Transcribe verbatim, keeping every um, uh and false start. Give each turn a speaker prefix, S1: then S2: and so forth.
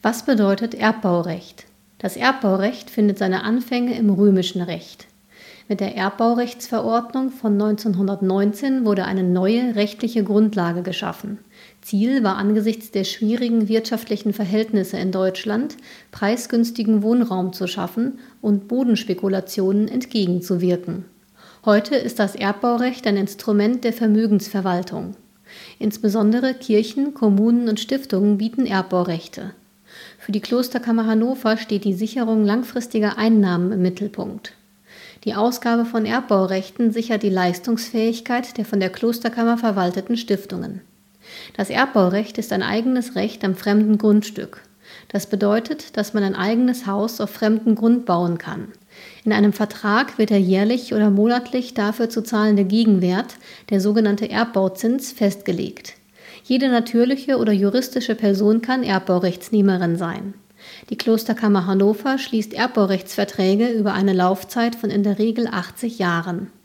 S1: Was bedeutet Erbbaurecht? Das Erbbaurecht findet seine Anfänge im römischen Recht. Mit der Erbbaurechtsverordnung von neunzehnhundertneunzehn wurde eine neue rechtliche Grundlage geschaffen. Ziel war angesichts der schwierigen wirtschaftlichen Verhältnisse in Deutschland, preisgünstigen Wohnraum zu schaffen und Bodenspekulationen entgegenzuwirken. Heute ist das Erbbaurecht ein Instrument der Vermögensverwaltung. Insbesondere Kirchen, Kommunen und Stiftungen bieten Erbbaurechte. Für die Klosterkammer Hannover steht die Sicherung langfristiger Einnahmen im Mittelpunkt. Die Ausgabe von Erbbaurechten sichert die Leistungsfähigkeit der von der Klosterkammer verwalteten Stiftungen. Das Erbbaurecht ist ein eigenes Recht am fremden Grundstück. Das bedeutet, dass man ein eigenes Haus auf fremdem Grund bauen kann. In einem Vertrag wird der jährlich oder monatlich dafür zu zahlende Gegenwert, der sogenannte Erbbauzins, festgelegt. Jede natürliche oder juristische Person kann Erbbaurechtsnehmerin sein. Die Klosterkammer Hannover schließt Erbbaurechtsverträge über eine Laufzeit von in der Regel achtzig Jahren.